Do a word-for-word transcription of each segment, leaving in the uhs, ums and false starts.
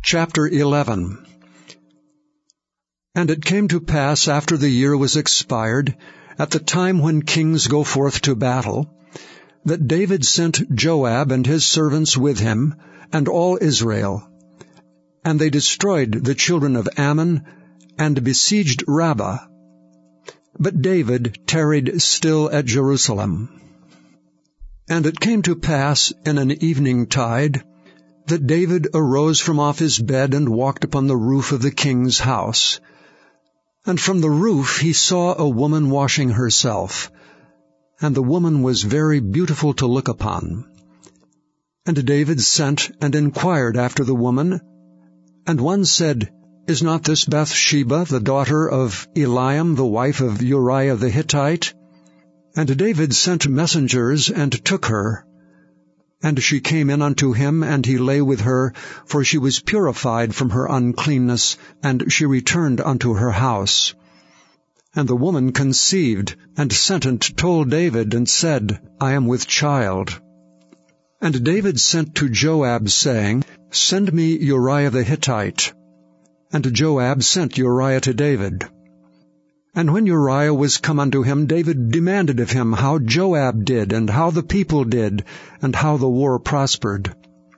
Chapter eleven. And it came to pass, after the year was expired, at the time when kings go forth to battle, that David sent Joab and his servants with him, and all Israel. And they destroyed the children of Ammon, and besieged Rabbah. But David tarried still at Jerusalem. And it came to pass in an evening tide, that David arose from off his bed and walked upon the roof of the king's house. And from the roof he saw a woman washing herself, and the woman was very beautiful to look upon. And David sent and inquired after the woman, and one said, Is not this Bathsheba, the daughter of Eliam, the wife of Uriah the Hittite? And David sent messengers, and took her. And she came in unto him, and he lay with her, for she was purified from her uncleanness, and she returned unto her house. And the woman conceived, and sent and told David, and said, I am with child. And David sent to Joab, saying, Send me Uriah the Hittite. And Joab sent Uriah to David. And when Uriah was come unto him, David demanded of him how Joab did, and how the people did, and how the war prospered.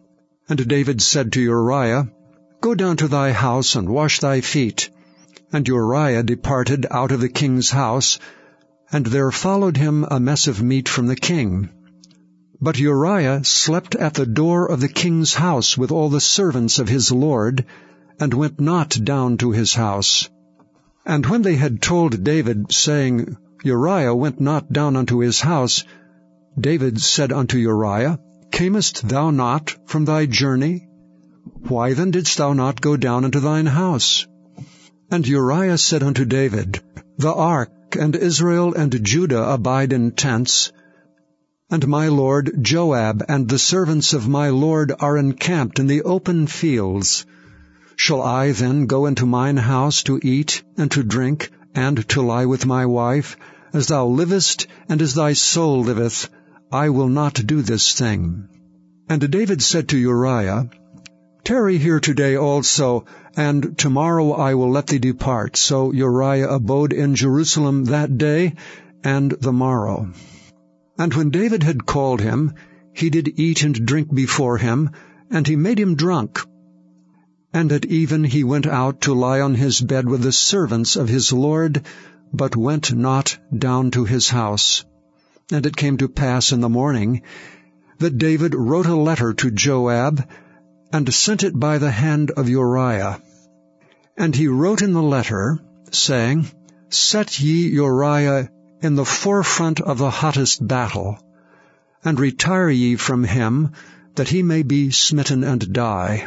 And David said to Uriah, Go down to thy house, and wash thy feet. And Uriah departed out of the king's house, and there followed him a mess of meat from the king. But Uriah slept at the door of the king's house with all the servants of his lord, and went not down to his house. And when they had told David, saying, Uriah went not down unto his house, David said unto Uriah, Camest thou not from thy journey? Why then didst thou not go down into thine house? And Uriah said unto David, The ark, and Israel and Judah abide in tents, and my lord Joab and the servants of my lord are encamped in the open fields. Shall I then go into mine house to eat and to drink, and to lie with my wife? As thou livest, and as thy soul liveth, I will not do this thing. And David said to Uriah, Tarry here today also, and tomorrow I will let thee depart. So Uriah abode in Jerusalem that day and the morrow. And when David had called him, he did eat and drink before him, and he made him drunk. And at even he went out to lie on his bed with the servants of his lord, but went not down to his house. And it came to pass in the morning that David wrote a letter to Joab, and sent it by the hand of Uriah. And he wrote in the letter, saying, Set ye Uriah in the forefront of the hottest battle, and retire ye from him, that he may be smitten and die.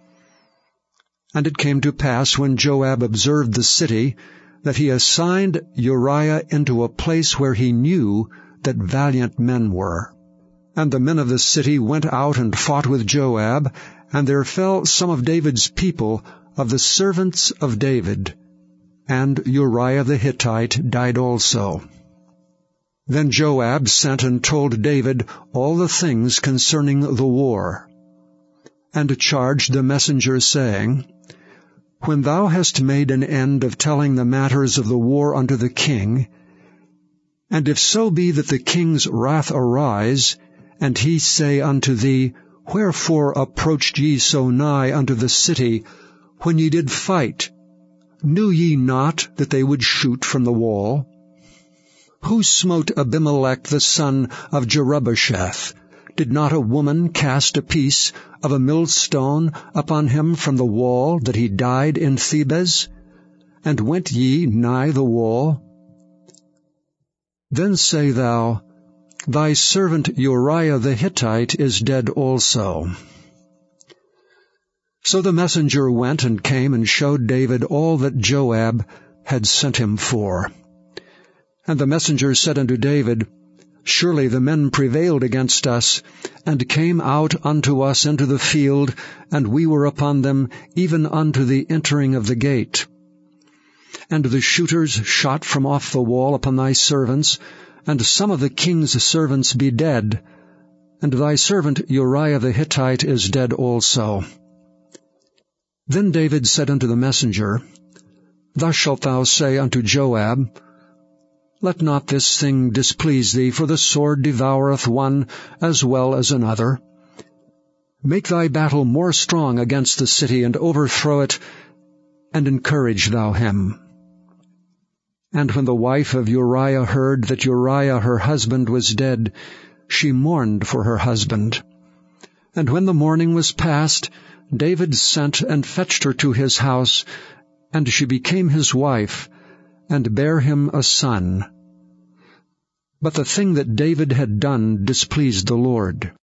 And it came to pass, when Joab observed the city, that he assigned Uriah into a place where he knew that valiant men were. And the men of the city went out and fought with Joab, and there fell some of David's people, of the servants of David. And Uriah the Hittite died also. Then Joab sent and told David all the things concerning the war, and charged the messenger, saying, When thou hast made an end of telling the matters of the war unto the king, and if so be that the king's wrath arise, and he say unto thee, Wherefore approached ye so nigh unto the city, when ye did fight? Knew ye not that they would shoot from the wall? Who smote Abimelech the son of Jerubbesheth? Did not a woman cast a piece of a millstone upon him from the wall, that he died in Thebez? And went ye nigh the wall? Then say thou, Thy servant Uriah the Hittite is dead also. So the messenger went and came and showed David all that Joab had sent him for. And the messenger said unto David, Surely the men prevailed against us, and came out unto us into the field, and we were upon them, even unto the entering of the gate. And the shooters shot from off the wall upon thy servants, and some of the king's servants be dead, and thy servant Uriah the Hittite is dead also. Then David said unto the messenger, Thus shalt thou say unto Joab, Let not this thing displease thee, for the sword devoureth one as well as another. Make thy battle more strong against the city, and overthrow it, and encourage thou him. And when the wife of Uriah heard that Uriah her husband was dead, she mourned for her husband. And when the mourning was past, David sent and fetched her to his house, and she became his wife, and bare him a son. But the thing that David had done displeased the Lord.